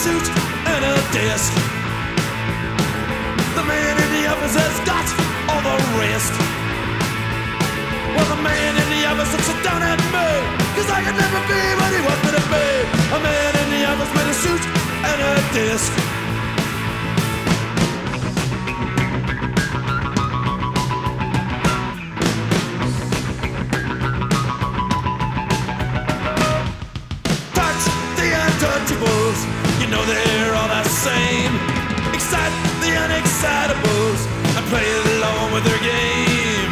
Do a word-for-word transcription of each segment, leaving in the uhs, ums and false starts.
suit and a desk. The man in the office has got all the rest. Well, the man in the office looks down at me, cause I can never be what he wants me to be. A man in the office with a suit and a desk. Touch the untouchables, you know they're all the same. Excite the unexcitables and play along with their game.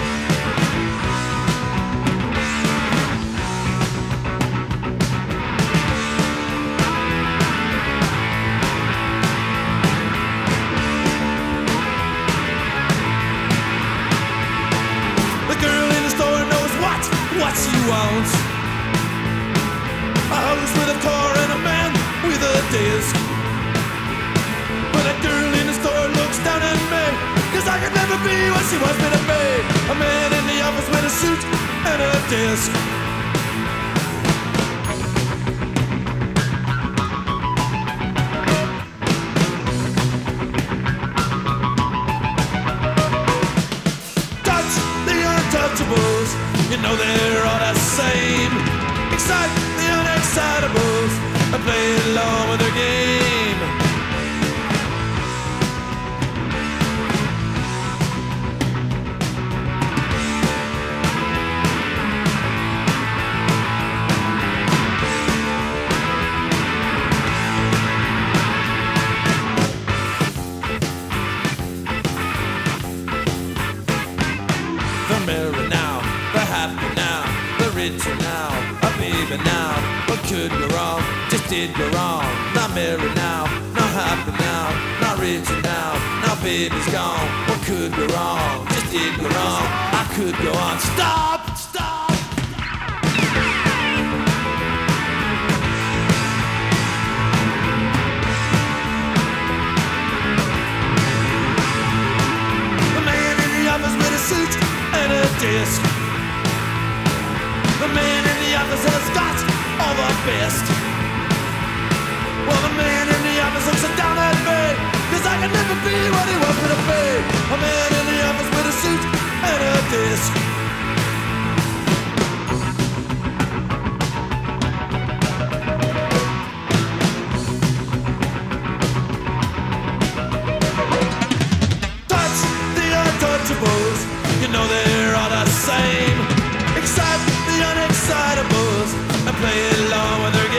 The girl in the store knows what, what she wants. A house with a car and a man with a desk. But that girl in the store looks down at me, cause I can never be what she wants me to be. A man in the office with a suit and a desk. Touch the untouchables, you know they're all the same. Excite the unexcitables and play along with their game. The mirror now, the happy now, the rich are now, a baby now. What could go wrong? Just did go wrong. Not married now, not happy now, not rich now. Now baby's gone. What could go wrong? Just did go wrong. I could go on. Stop! Stop! The man in the office with a suit and a desk. The man in the office has got all the best. Well, the man in the office looks down at me, cause I can never be what he wants me to be. A man in the office with a suit and a desk. Touch the untouchables, you know they're all the same. Excite the unexcitables and play along with their